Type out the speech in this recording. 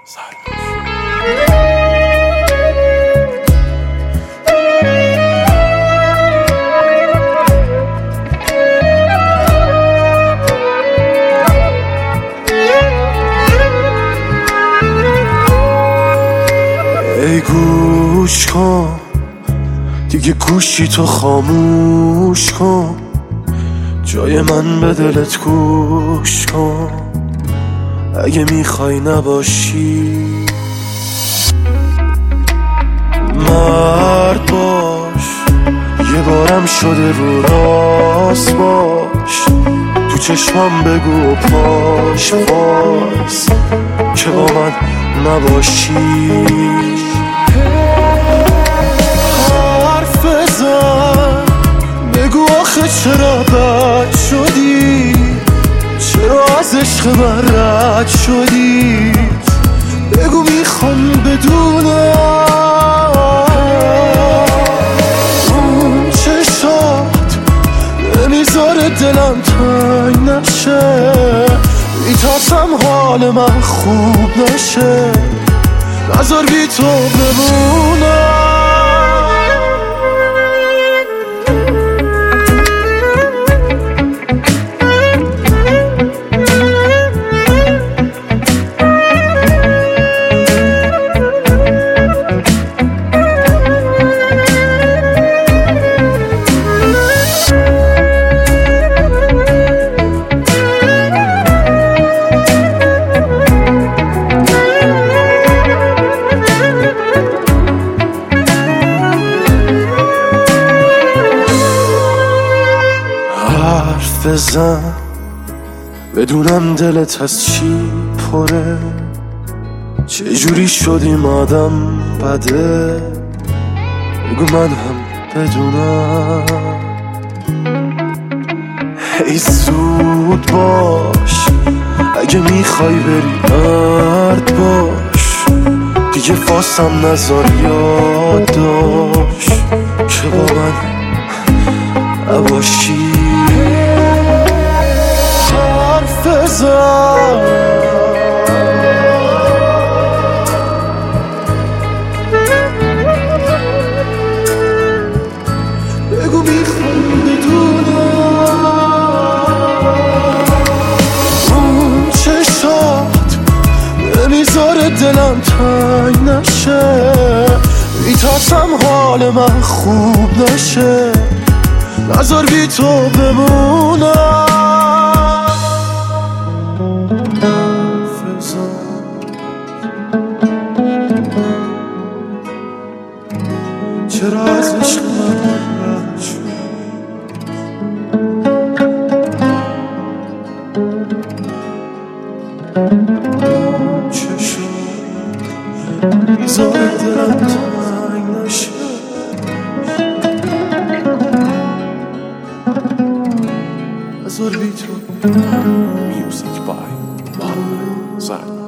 ای گوش کن دیگه گوشی تو خاموش کن، جای من به دلت گوش کن اگه میخوای نباشی. مرد باش یه بارم شده رو راست باش، تو چشمم بگو و پاش باز که با من نباشی. حرف بزن بگو آخه چرا بد شدی، چرا از عشق من رد شدی، بگو میخوام بدونم. اون چشات نمیذاره دلم تنگ نشه، میترسم حال من خوب نشه، نذار بی تو بمونم. حرف بزن بدونم دلت از چی پره، چجوری شدیم آدم بده، بگو من هم بدونم. ای زود باش اگه میخوای بری مرد باش، دیگه فاسم نذار یاد داشت که با من نباشی. حرف بزن بگو میخوام بدونم. اون چشات نمیذاره دلم تنگ نشه، میترسم حال من خوب نشه، نذار بی تو بمونم. چرا از عشق من رد شد، چه شد میذاره دلم تنگ نشه، نذار بی تو. Music by Mohammed Zahid.